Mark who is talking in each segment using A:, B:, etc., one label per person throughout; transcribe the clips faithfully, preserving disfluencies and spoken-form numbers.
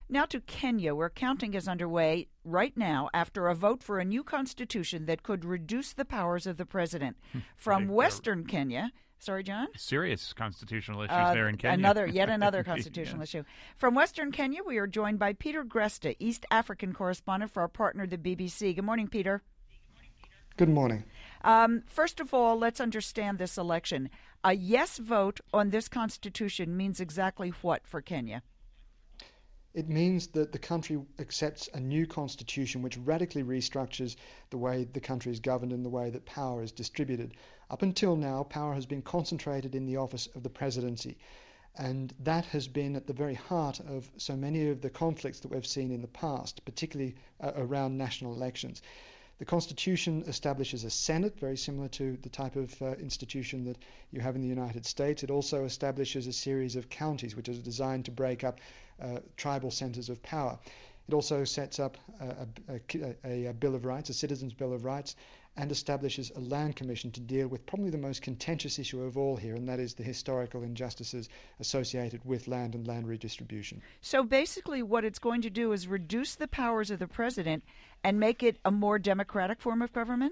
A: Now to Kenya, where counting is underway right now after a vote for a new constitution that could reduce the powers of the president. From
B: They-
A: Western Kenya, sorry, John?
B: Serious constitutional issues
A: Uh,
B: there in Kenya.
A: Another, yet another constitutional
B: Yes.
A: issue. From Western Kenya, we are joined by Peter Gresta, East African correspondent for our partner, the B B C. Good morning, Peter.
C: Good morning.
A: Um, first of all, let's understand this election. A yes vote on this constitution means exactly what for Kenya?
C: It means that the country accepts a new constitution which radically restructures the way the country is governed and the way that power is distributed. Up until now, power has been concentrated in the office of the presidency. And that has been at the very heart of so many of the conflicts that we've seen in the past, particularly uh, around national elections. The Constitution establishes a Senate, very similar to the type of uh, institution that you have in the United States. It also establishes a series of counties, which is designed to break up uh, tribal centers of power. It also sets up a, a, a, a Bill of Rights, a Citizens' Bill of Rights, and establishes a land commission to deal with probably the most contentious issue of all here, and that is the historical injustices associated with land and land redistribution.
A: So basically what it's going to do is reduce the powers of the president and make it a more democratic form of government?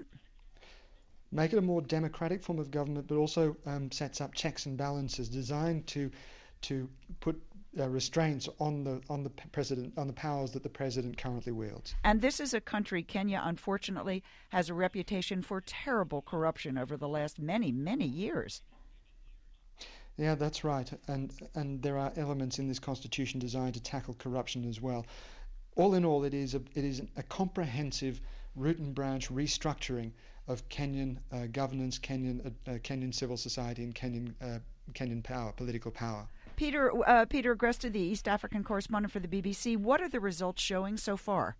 C: Make it a more democratic form of government, but also um, sets up checks and balances designed to to put uh, restraints on the on the president on the powers that the president currently wields.
A: And this is a country, Kenya, unfortunately, has a reputation for terrible corruption over the last many, many years.
C: Yeah, that's right. And and there are elements in this constitution designed to tackle corruption as well. All in all, it is a it is a comprehensive root and branch restructuring of Kenyan uh, governance, Kenyan uh, uh, Kenyan civil society, and Kenyan uh, Kenyan power, political power.
A: Peter uh, Peter Gresta, the East African correspondent for the B B C. What are the results showing so far?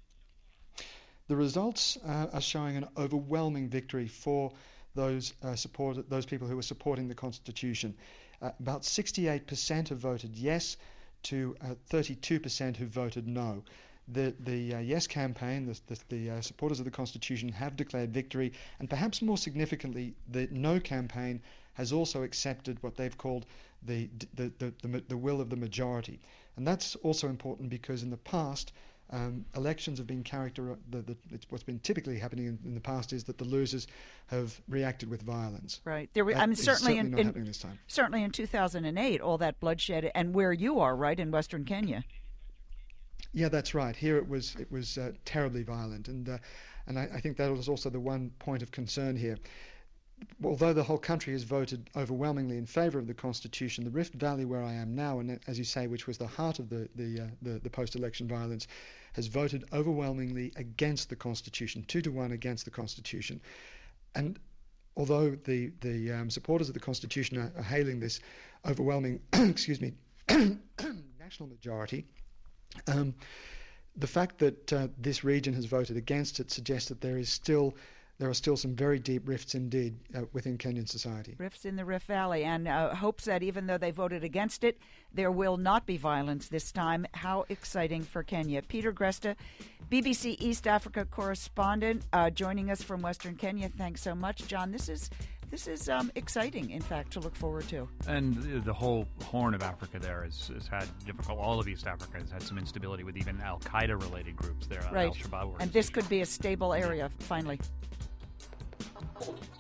C: The results uh, are showing an overwhelming victory for those uh, support those people who are supporting the Constitution. Uh, about sixty-eight percent have voted yes, to uh, thirty-two percent who voted no. The the uh, yes campaign, the the, the uh, supporters of the Constitution have declared victory, and perhaps more significantly, the no campaign has also accepted what they've called the the the, the, the will of the majority, and that's also important because in the past. Um, elections have been character. The, the, it's, what's been typically happening in, in the past is that the losers have reacted with violence.
A: Right. There,
C: that
A: I mean,
C: is
A: certainly,
C: certainly
A: in,
C: not
A: in
C: happening this time.
A: certainly in two thousand eight, all that bloodshed, and where you are, right in Western Kenya.
C: Yeah, that's right. Here it was it was uh, terribly violent, and uh, and I, I think that was also the one point of concern here. Although the whole country has voted overwhelmingly in favour of the Constitution, the Rift Valley, where I am now, and as you say, which was the heart of the the, uh, the, the post-election violence, has voted overwhelmingly against the Constitution, two to one against the Constitution. And although the the um, supporters of the Constitution are, are hailing this overwhelming, excuse me, national majority, um, the fact that uh, this region has voted against it suggests that there is still. There are still some very deep rifts indeed uh, within Kenyan society.
A: Rifts in the Rift Valley, and uh, hopes that even though they voted against it, there will not be violence this time. How exciting for Kenya. Peter Gresta, B B C East Africa correspondent, uh, joining us from Western Kenya. Thanks so much, John. This is this is um, exciting, in fact, to look forward to.
B: And the whole Horn of Africa there has, has had difficult. All of East Africa has had some instability with even Al Qaeda related groups there.
A: Right,
B: Al Shabaab.
A: and this could be a stable area finally.